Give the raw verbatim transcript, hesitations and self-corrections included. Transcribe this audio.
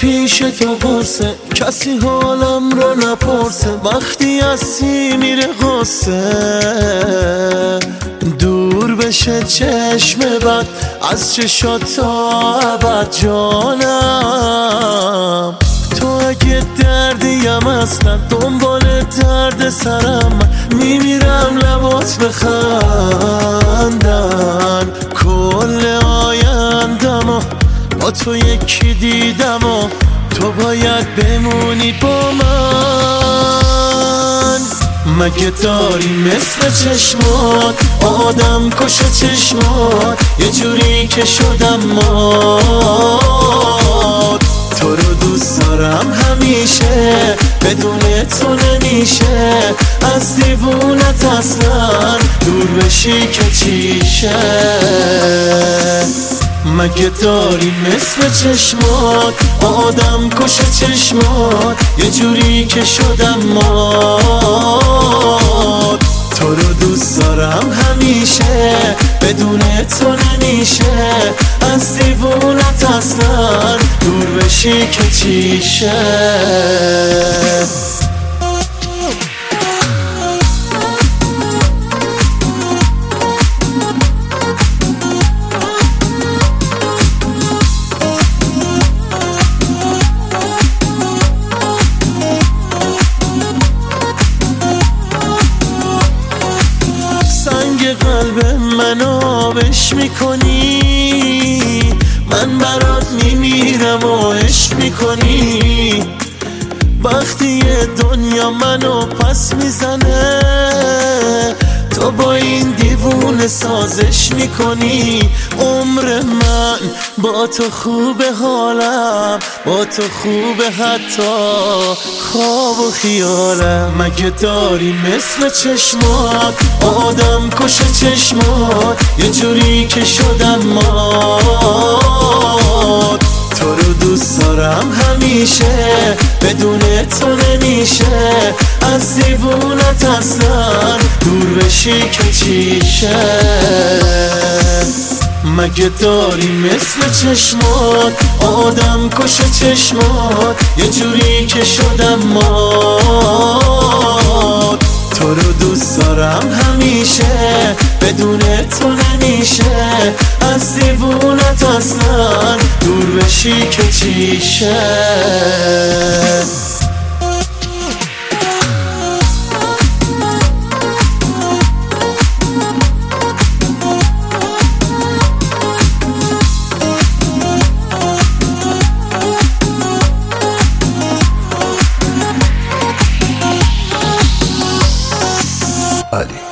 پیش تو قرصه، کسی حالم رو نپرسه، وقتی هستی میره غصه. دور بشه چشم بد از چشات تا ابد جانم. تو اگه دردیم اصلا دنبال درد سرم، میمیرم لبات بخندن. کل آیندم و با تو یکی دیدم و تو باید بمونی با من. مگه داری مثل چشمات آدم کش چشمات، یه جوری که شدم مات. تو رو دوست دارم همیشه، بدون تو نمیشه از دیوونت اصلا دور بشی که چیشه. مگه داری مثل چشمات آدم کش چشمات، یه جوری که شدم مات. تو رو دوست دارم همیشه، بدون تو نمیشه از دیوونت اصلا دور بشی که چیشه. قلب منو آبش میکنی، من برات میمیرم و عشق میکنی. وقتی دنیا منو پس میزنه، تو با این دیوونه سازش میکنی. عمر من با تو خوبه، حالم با تو خوبه، حتی خواب و خیالم. مگه داری مثل چشمات آدم کش چشمات، یه جوری که شدم مات. تو رو دوست دارم همیشه، بدون تو نمیشه از دیوونت اصلا دور بشی که چیشه. مگه داری مثل چشمات آدم کش چشمات، یه جوری که شدم مات. تو رو دوست دارم همیشه، بدون تو نمیشه از دیوونت اصلا دور بشی که چیشه. علی